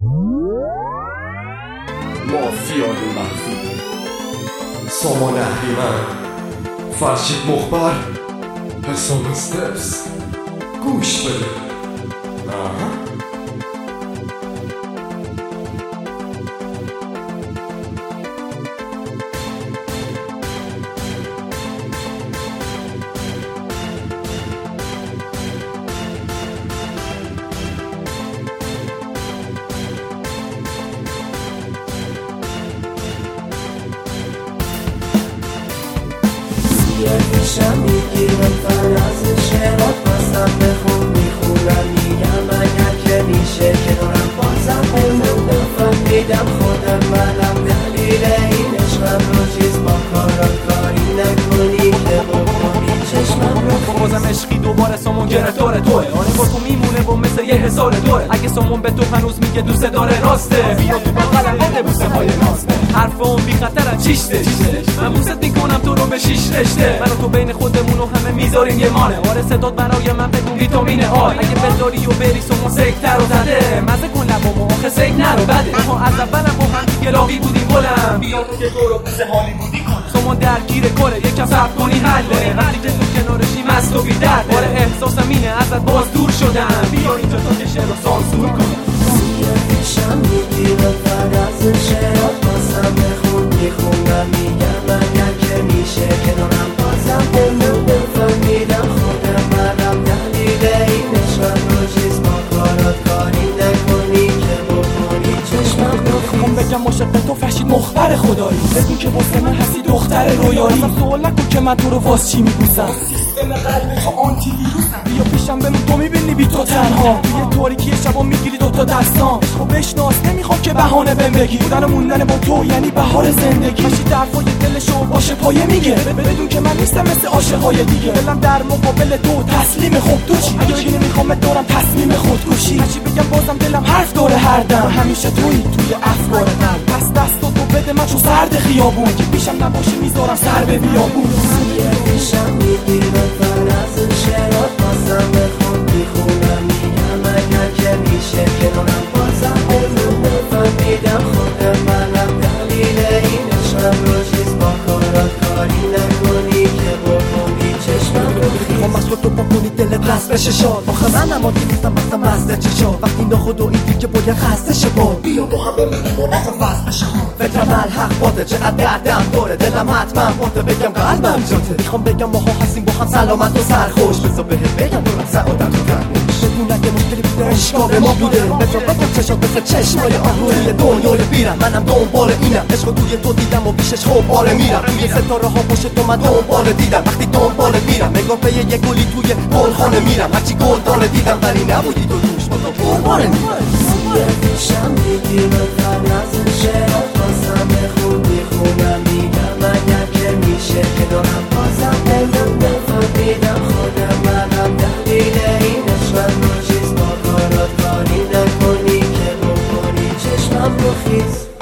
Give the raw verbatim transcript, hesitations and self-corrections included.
مافیای مخفی، سامان اهریمن، فرشید مخبر، حسام استپس. گوش بده. آه. پیشم میگیرم فراز شعرات بازم بخون میخونم میگم اگر که میشه کنارم بازم بمون نفهمیدم خودم منم دلیل این عشقم رو چیز با کارات کاری نکنی که بکنی چشمم رو بازم عشقی دوباره سامون گرفتار توه. آره با تو میمونه و مثل یه هزار دوره. اگه سامون به تو هنوز میگه دوست داره راسته، بیا تو بغلم بده بوسه های راسته. حرف اون بی خطر چیشته، من بوست میکنم تو رو به شیش رشته. منو تو بین خودمون و همه میذاریم یه مانه. آره صدات برای من بگو ویتامین آ. اگه بذاری و بری سامون سکتر رو زده، مزه کن لبامو آخه سک نرو بده. ما از اولم با هم دیگه راقی بودیم بلند، بیا تو که تو رو بوسه حالی بودی کنم. سامون درگیر کره یکم صبر کنی حله. وقتی که تو کنارشی مست و بی درده. آره احساسم اینه ازت باز دور شدم، بیا اینجا تا که شعر رو سانسور کنم. پیشم میگیرم فراز شعرات بازم بخون میخونم میگم اگر که میشه کنارم بازم بمون نفهمیدم خودم منم دلیل این عشقم رو چیز با کارات کاری نکنی که بکنی چشمم رو خون بگم عاشق تو فرشید مخبر خدایی. بدون که واسه من هستی دختر رویایی. ازم سوال نکن که من تو رو واس چی میبوسم. سیستم قلب تو آنتی ویروسم. بیا پیشم بمون تو میبینی بی تو تنها. توی تاریکی شبا میگیری دوتا دستام. عشقو بشناس نمیخوام که بهانه بهم بگی. بودن و موندن با تو یعنی بهار زندگی. فرشید حرفای دلشو باشه پایه میگه. بدون که من نیستم مثل عاشقای دیگه. دلم در مقابل تو تسلیم خود تو چی؟ اگه بگی نمیخوام دارم تصمیم خودکشی. هرچی بگم بازم دلم حرف داره هر دم. همیشه تویی توی افکار من. پس دستو تو بده من چون سرد خیابون. اگه پیشم نباشه میذارم سر به بیابون. پیشم میگیرم فراز شعرات بازم بخون میخونم میگم اگر که میشه کنارم بازم بمون نفهمیدم خودم منم دلیل این عشقم رو چیز با کارات کاری نکنی که بکنی چشمم رو میخوام از تو بکنی دلت رست بشه شاد. آخه من هم آدی نیستم مثلا مزده چشاد. وقتی ناخود و ایدی که باید خسته شه باد. بیا با هم بمونیم و نتون فست بشه. فکرم الحق باده چقدر دردم داره. دلم حتما باده بگم قلبم جاته. میخوام بگم ماها هستیم با هم سلامت و سرخوش. بذار بهت بگم دارم سعادت و تنش. بدون اگه مشکلی بوده عشقا به ما بوده. بذار بگم چشات مثل چشمای آهوی دنیای بیرم. منم دنبال اینم. عشقو توی تو دیدم و پیشش خوب باره میرم. توی ستاره ها پشت تو من دنبال دیدم. وقتی دنبال میرم نگاه به یه گلی توی گلخانه میرم. هرچی گلدانه دیدم ولی نبودی تو توش با تو قربانه میرم. پیشم میگیرم فراز شعرات بازم بخون میخونم میگم اگر که میشه کنارم بازم بمون نفهمیدم خودم منم دلیل این عشقم رو چیز با کارات کاری نکنی که بکنی چشمم رو خیز.